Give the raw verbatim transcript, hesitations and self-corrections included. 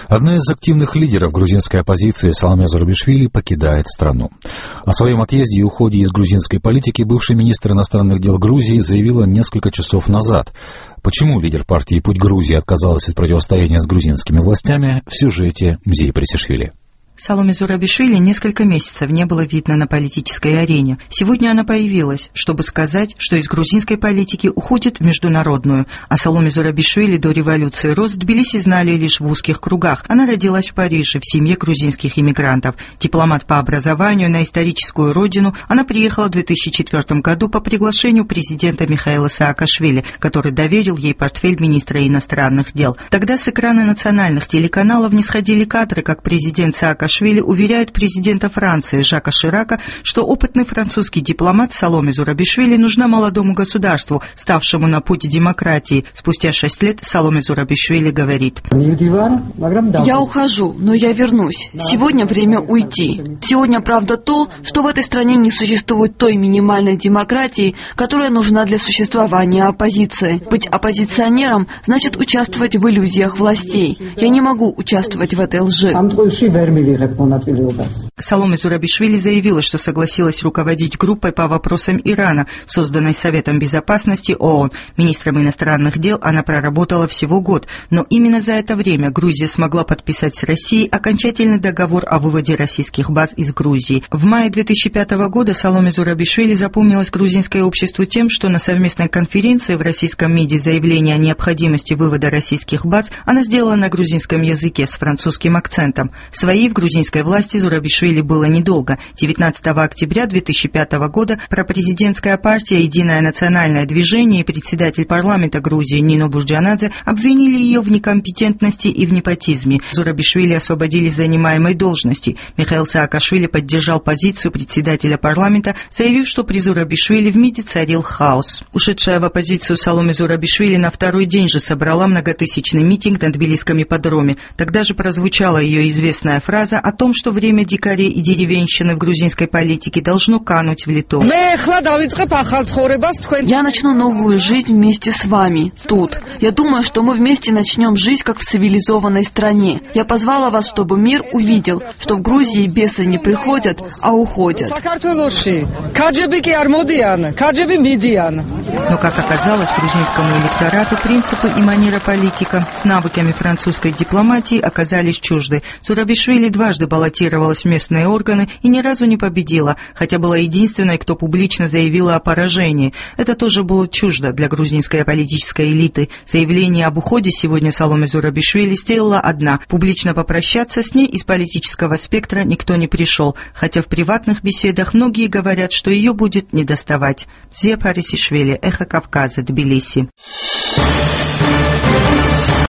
Одна из активных лидеров грузинской оппозиции Саломе Зурабишвили покидает страну. О своем отъезде и уходе из грузинской политики бывший министр иностранных дел Грузии заявила несколько часов назад. Почему лидер партии «Путь Грузии» отказалась от противостояния с грузинскими властями, в сюжете Мзии Пресишвили. Саломе Зурабишвили несколько месяцев не было видно на политической арене. Сегодня она появилась, чтобы сказать, что из грузинской политики уходит в международную. О Саломе Зурабишвили до революции рост Тбилиси знали лишь в узких кругах. Она родилась в Париже в семье грузинских иммигрантов. Дипломат по образованию на историческую родину, она приехала в две тысячи четвёртом году по приглашению президента Михаила Саакашвили, который доверил ей портфель министра иностранных дел. Тогда с экрана национальных телеканалов не сходили кадры, как президент Саакашвили Саакашвили уверяет президента Франции Жака Ширака, что опытный французский дипломат Саломе Зурабишвили нужна молодому государству, ставшему на путь демократии. Спустя шесть лет Саломе Зурабишвили говорит: «Я ухожу, но я вернусь. Сегодня время уйти. Сегодня правда то, что в этой стране не существует той минимальной демократии, которая нужна для существования оппозиции. Быть оппозиционером значит участвовать в иллюзиях властей. Я не могу участвовать в этой лжи». Саломе Зурабишвили заявила, что согласилась руководить группой по вопросам Ирана, созданной Советом Безопасности ООН. Министром иностранных дел она проработала всего год, но именно за это время Грузия смогла подписать с Россией окончательный договор о выводе российских баз из Грузии. В мае две тысячи пятого года Саломе Зурабишвили запомнилось грузинское общество тем, что на совместной конференции в российском МИДе заявление о необходимости вывода российских баз она сделала на грузинском языке с французским акцентом. Своей в грузинской власти Зурабишвили было недолго. девятнадцатого октября две тысячи пятого года пропрезидентская партия «Единое национальное движение» и председатель парламента Грузии Нино Бурджанадзе обвинили ее в некомпетентности и в непотизме. Зурабишвили освободили с занимаемой должности. Михаил Саакашвили поддержал позицию председателя парламента, заявив, что при Зурабишвили в МИДе царил хаос. Ушедшая в оппозицию Саломе Зурабишвили на второй день же собрала многотысячный митинг на Тбилисском ипподроме. Тогда же прозвучала ее известная фраза о том, что время дикарей и деревенщины в грузинской политике должно кануть в лету. Я начну новую жизнь вместе с вами, тут. Я думаю, что мы вместе начнем жизнь, как в цивилизованной стране. Я позвала вас, чтобы мир увидел, что в Грузии бесы не приходят, а уходят. Но, как оказалось, грузинскому электорату принципы и манера политика с навыками французской дипломатии оказались чужды. Зурабишвили дважды баллотировалась в местные органы и ни разу не победила, хотя была единственной, кто публично заявила о поражении. Это тоже было чуждо для грузинской политической элиты. Заявление об уходе сегодня Саломе Зурабишвили сделала одна. Публично попрощаться с ней из политического спектра никто не пришел, хотя в приватных беседах многие говорят, что ее будет недоставать. Мзия Пресишвили, Эхо Кавказа, Тбилиси.